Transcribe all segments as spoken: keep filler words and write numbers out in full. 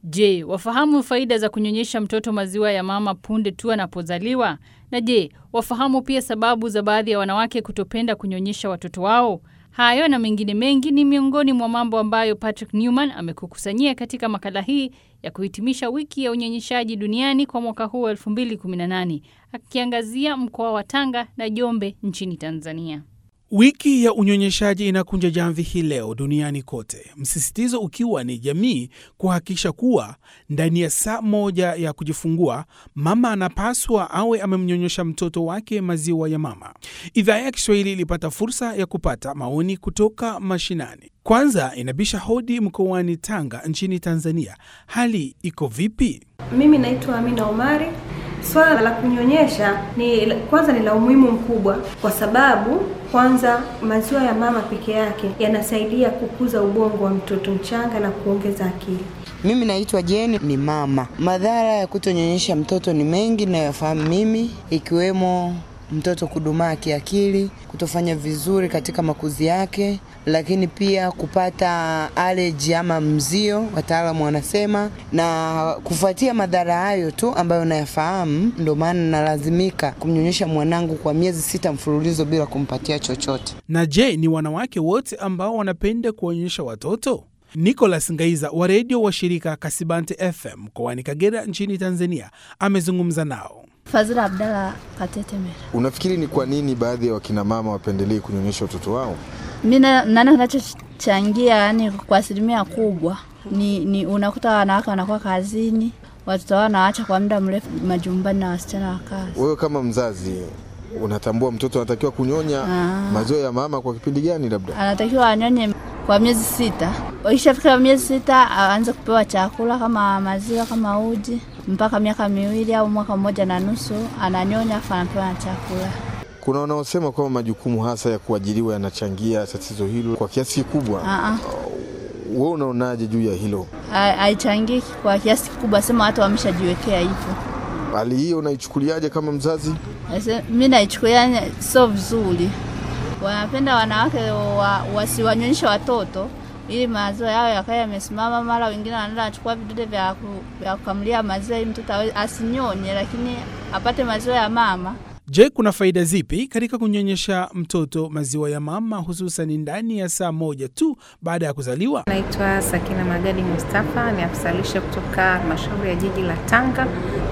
Je, wafahamu faida za kunyonyesha mtoto maziwa ya mama punde tu anapozaliwa? Na je, wafahamu pia sababu za baadhi ya wanawake kutopenda kunyonyesha watoto wao? Hayo na mengine mengi ni miongoni mwa mambo ambayo Patrick Newman amekukusanyia katika makala hii ya kuhitimisha wiki ya unyonyeshaji duniani kwa mwaka huu elfu mbili kumi na nane, akiangazia mkoa wa Tanga na Njombe nchini Tanzania. Wiki ya unyonyeshaji inakunja jamvi hii leo duniani kote. Msisitizo ukiwa ni jamii kuhakikisha kuwa ndani ya saa moja ya kujifungua mama anapaswa awe amemnyonyesha mtoto wake maziwa ya mama. Idhaa ya Kiswahili ilipata fursa ya kupata maoni kutoka mashinani. Kwanza inabisha hodi mkoani Tanga nchini Tanzania. Hali iko vipi? Mimi naitwa Amina Omari. Swala la kunyonyesha ni kwanza ni la umuhimu mkubwa kwa sababu kwanza maziwa ya mama peke yake yanasaidia kukuza ubongo wa mtoto mchanga na kuongeza akili. Mimi naitwa Jeni, ni mama. Madhara ya kutonyonyesha mtoto ni mengi na yafahamu mimi, ikiwemo mtoto kudumaa kiakili, kutofanya vizuri katika makuzi yake, lakini pia kupata allergy ama mzio wataalamu wanasema, na kufuatia madhara hayo tu ambayo nayafahamu ndio maana nalazimika kumnyonyesha mwanangu kwa miezi sita mfululizo bila kumpatia chochote. Na je, ni wanawake wote ambao wanapenda kuonyesha watoto? Nicholas Ngaiza wa redio wa shirika Kasibante F M mkoani Kagera nchini Tanzania amezungumza nao. Fazila Abdalla Katetemera. Unafikiri ni kwa nini baadhi ya wakina mama wapendelee kunyonyesha watoto wao? Mimi naona kinachochangia yani kwa asilimia kubwa ni, ni unakuta wanawake wanakuwa kazini, watoto wao wanaacha kwa muda mrefu majumbani na wasichana wa kazi. Wewe kama mzazi unatambua mtoto anatakiwa kunyonya maziwa ya mama kwa kipindi gani labda? Anatakiwa anyonye kwa miezi sita. Wakishafika miezi sita aanze kupewa chakula kama maziwa kama uji mpaka miaka miwili au mwaka mmoja na nusu ananyonya afa anapewa chakula. Kuna wanaosema kwamba majukumu hasa ya kuajiriwa yanachangia tatizo hilo kwa kiasi kikubwa. Ah. Wewe unaonaje juu ya hilo? Haichangi kwa kiasi kikubwa, sema watu wameshajiwekea hivyo. Hali hiyo unaichukuliaje kama mzazi? Mimi naichukulia sio vizuri. Wanapenda wanawake wa, wasiwanyonyeshe watoto ili maziwa yao yakae yamesimama, mara wengine wanaenda kuchukua vidude vya vya kukamulia maziwa ili mtoto asinyonye lakini apate maziwa ya mama. Je, kuna faida zipi katika kunyonyesha mtoto maziwa ya mama hususan ndani ya saa moja tu baada ya kuzaliwa? Naitwa Sakina Magadi Mustafa, ni afisa lishe kutoka Halmashauri ya Jiji la Tanga.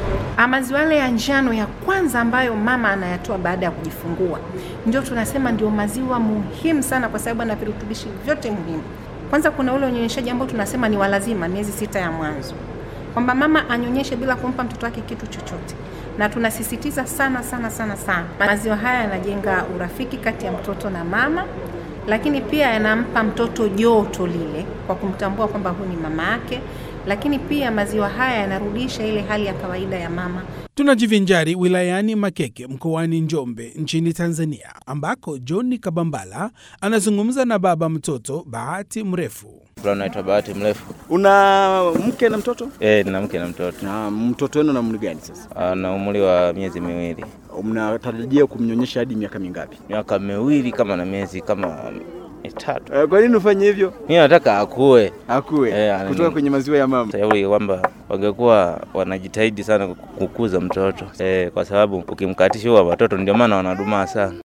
Maziwa yale ya njano ya kwanza ambayo mama anayatoa baada ya kujifungua ndio tunasema ndio maziwa muhimu sana kwa sababu yana virutubishi vyote muhimu. Kwanza kuna ule unyonyeshaji ambao tunasema ni walazima miezi sita ya mwanzo, kwamba mama anyonyeshe bila kumpa mtoto wake kitu chochote. Na tunasisitiza sana sana sana sana. Maziwa haya yanajenga urafiki kati ya mtoto na mama, lakini pia yanampa mtoto joto lile kwa kumtambua kwamba huyu ni mama yake, lakini pia maziwa haya yanarudisha ile hali ya kawaida ya mama. Tunajivinjari wilayani Makeke mkoani Njombe nchini Tanzania ambako John Kabambala anazungumza na baba mtoto Bahati Mrefu. Bwana naitwa Bahati Mrefu. Una mke na mtoto? Eh, nina mke na mtoto. Na mtoto wenu na umri gani sasa? Ana umri wa miezi miwili. Mnatarajia kumnyonyesha hadi miaka mingapi? Miaka miwili kama na miezi kama mitatu. E, kwa nini ufanye hivyo? Mimi nataka akue. Akue. E, kutoka kwenye maziwa ya mama. Shauri kwamba wangekuwa wanajitahidi sana kukuza mtoto. Eh, kwa sababu ukimkatisha huwa watoto ndio maana wanadumaa sana.